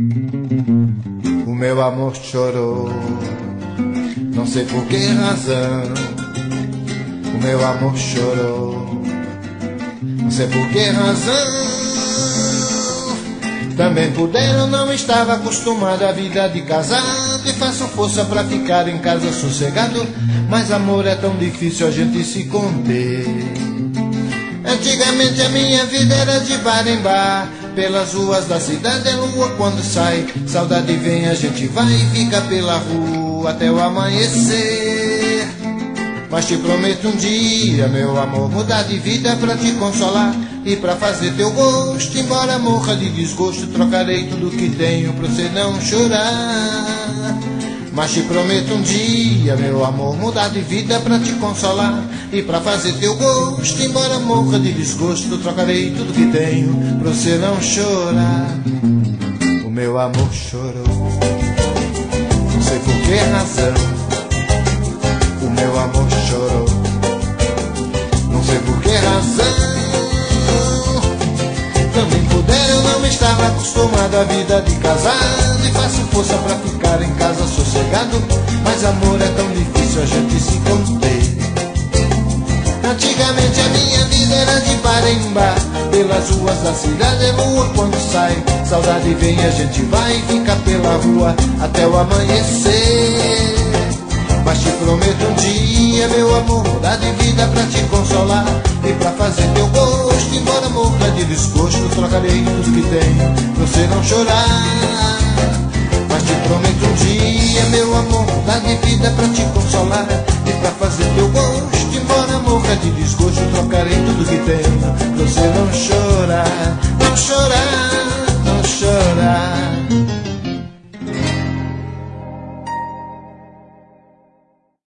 O meu amor chorou, não sei por que razão. O meu amor chorou, não sei por que razão. Também por dentro não estava acostumado à vida de casado, e faço força pra ficar em casa sossegado. Mas amor é tão difícil a gente se conter. Antigamente a minha vida era de bar em bar, pelas ruas da cidade é lua quando sai. Saudade vem, a gente vai e fica pela rua até o amanhecer. Mas te prometo um dia, meu amor, mudar de vida pra te consolar e pra fazer teu gosto. Embora morra de desgosto, trocarei tudo que tenho pra você não chorar. Mas te prometo um dia, meu amor, mudar de vida pra te consolar e pra fazer teu gosto. Embora morra de desgosto, trocarei tudo que tenho pra você não chorar. O meu amor chorou, não sei por que razão. O meu amor chorou, não sei por que razão. Também puder, eu não estava acostumado à vida de casado, e faço força pra ficar em casa sossegado. Mas amor é tão difícil a gente se conter. Antigamente a minha vida era de bar em bar, pelas ruas da cidade é lua quando sai. Saudade vem, a gente vai e fica pela rua até o amanhecer. Mas te prometo um dia, meu amor, mudar de vida pra te consolar e pra fazer teu gosto. Embora morra de desgosto, trocarei tudo que tenho pra você não chorar. Mas te prometo um dia, meu amor, mudar de vida pra te consolar e pra fazer teu gosto. Embora morra de desgosto, trocarei tudo que tenho pra você não chorar. Não chorar, não chorar.